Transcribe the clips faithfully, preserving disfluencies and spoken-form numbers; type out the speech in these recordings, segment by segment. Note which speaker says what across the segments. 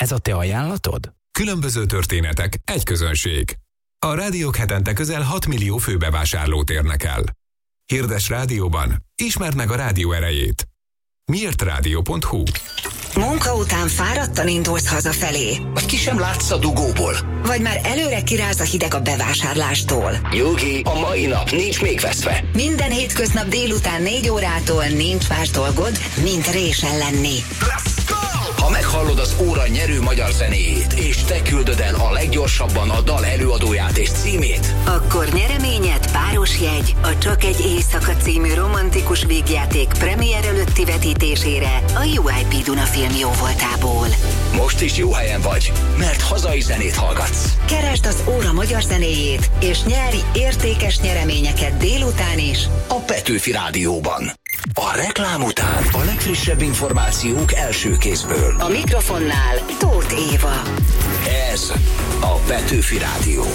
Speaker 1: Ez a te ajánlatod?
Speaker 2: Különböző történetek, egy közönség. A rádiók hetente közel hat millió főbevásárlót érnek el. Hirdess rádióban, ismerd meg a rádió erejét. miért rádió pont hu.
Speaker 3: Munka után fáradtan indulsz hazafelé?
Speaker 4: Vagy ki sem látsz a dugóból?
Speaker 3: Vagy már előre kiráz a hideg a bevásárlástól?
Speaker 4: Nyugi, a mai nap nincs még veszve.
Speaker 3: Minden hétköznap délután négy órától nincs más dolgod, mint résen lenni.
Speaker 4: Ha meghallod az óra nyerő magyar zenéjét, és te küldöd el a leggyorsabban a dal előadóját és címét,
Speaker 3: akkor nyereményed páros jegy a Csak egy éjszaka című romantikus vígjáték premier előtti vetítésére a u i pé Duna Film jóvoltából.
Speaker 4: Most is jó helyen vagy, mert hazai zenét hallgatsz.
Speaker 3: Keresd az óra magyar zenéjét, és nyerj értékes nyereményeket délután is
Speaker 4: a Petőfi Rádióban. A reklám után a legfrissebb információk első kézből.
Speaker 3: A mikrofonnál Tóth Éva.
Speaker 4: Ez a Petőfi Rádió.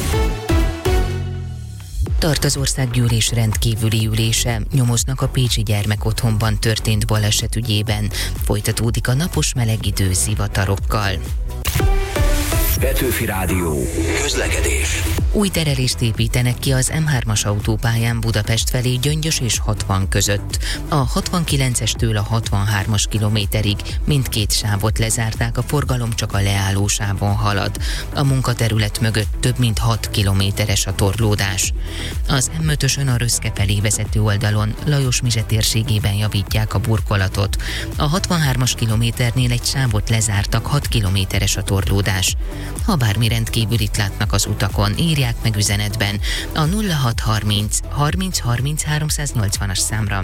Speaker 5: Tart az országgyűlés rendkívüli ülése, nyomoznak a pécsi gyermekotthonban történt baleset ügyében. Folytatódik a napos meleg idő zivatarokkal.
Speaker 4: Petőfi Rádió. Közlekedés.
Speaker 5: Új terelést építenek ki az em hármas autópályán Budapest felé Gyöngyös és hatvan között. A hatvankilencestől a hatvanhármas kilométerig mindkét sávot lezárták, a forgalom csak a leálló sávon halad. A munkaterület mögött több mint hat kilométeres a torlódás. Az em ötösön a Röszke felé vezető oldalon Lajos Mizse térségében javítják a burkolatot. A hatvanhármas kilométernél egy sávot lezártak, hat kilométeres a torlódás. Ha bármi rendkívülit látnak az utakon, írják meg üzenetben a nulla hat harminc harminc harminc háromszáznyolcvanas számra.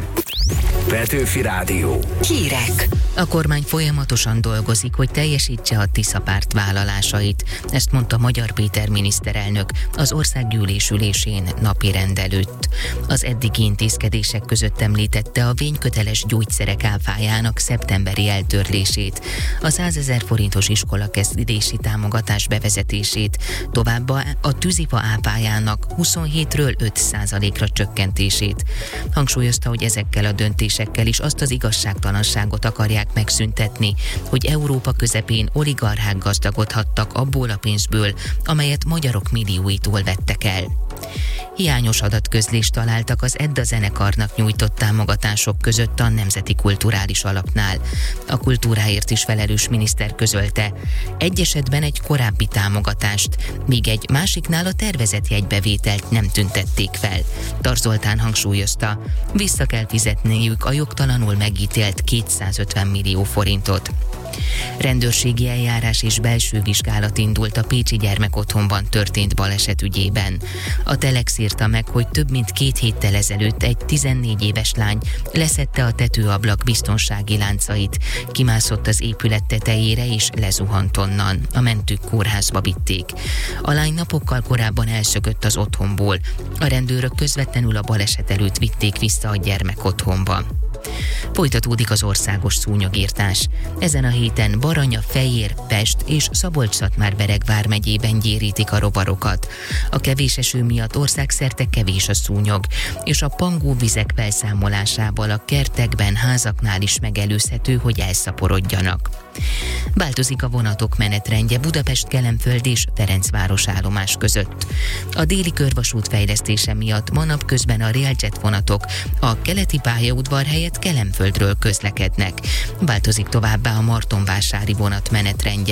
Speaker 4: Petőfi Rádió.
Speaker 3: Hírek.
Speaker 5: A kormány folyamatosan dolgozik, hogy teljesítse a Tisza párt vállalásait. Ezt mondta Magyar Péter miniszterelnök az országgyűlés ülésén napirend előtt. Az eddigi intézkedések között említette a vényköteles gyógyszerek áfájának szeptemberi eltörlését, a százezer forintos iskolakezdési támogatás bevezetését, továbbá a tűzifa áfájának huszonhétről öt százalékra csökkentését. Hangsúlyozta, hogy ezekkel a döntésekkel is azt az igazságtalanságot akarják megszüntetni, hogy Európa közepén oligarchák gazdagodhattak abból a pénzből, amelyet magyarok millióitól vettek el. Hiányos adatközlést találtak az Edda zenekarnak nyújtott támogatások között a Nemzeti Kulturális Alapnál. A kultúráért is felelős miniszter közölte, egy esetben egy korábbi támogatást, míg egy másiknál a tervezett jegybevételt nem tüntették fel. Tar Zoltán hangsúlyozta, vissza kell fizetniük a jogtalanul megítélt kétszázötven millió forintot. Rendőrségi eljárás és belső vizsgálat indult a pécsi gyermekotthonban történt baleset ügyében. A Telex írta meg, hogy több mint két héttel ezelőtt egy tizennégy éves lány leszedte a tetőablak biztonsági láncait, kimászott az épület tetejére és lezuhant onnan. A mentők kórházba vitték. A lány napokkal korábban elszökött az otthonból. A rendőrök közvetlenül a baleset előtt vitték vissza a gyermekotthonba. Folytatódik az országos szúnyogírtás. Ezen a héten Baranya, Fejér, Pest és Szabolcs-Szatmár-Bereg vármegyében gyérítik a rovarokat. A kevés eső miatt országszerte kevés a szúnyog, és a pangóvizek felszámolásával a kertekben, házaknál is megelőzhető, hogy elszaporodjanak. Változik a vonatok menetrendje Budapest-Kelenföld és Ferencváros állomás között. A déli körvasút fejlesztése miatt ma napközben a Railjet vonatok a keleti pályaudvar helyett Kelenföldről közlekednek. Változik továbbá a martonvásári vonat menetrendje.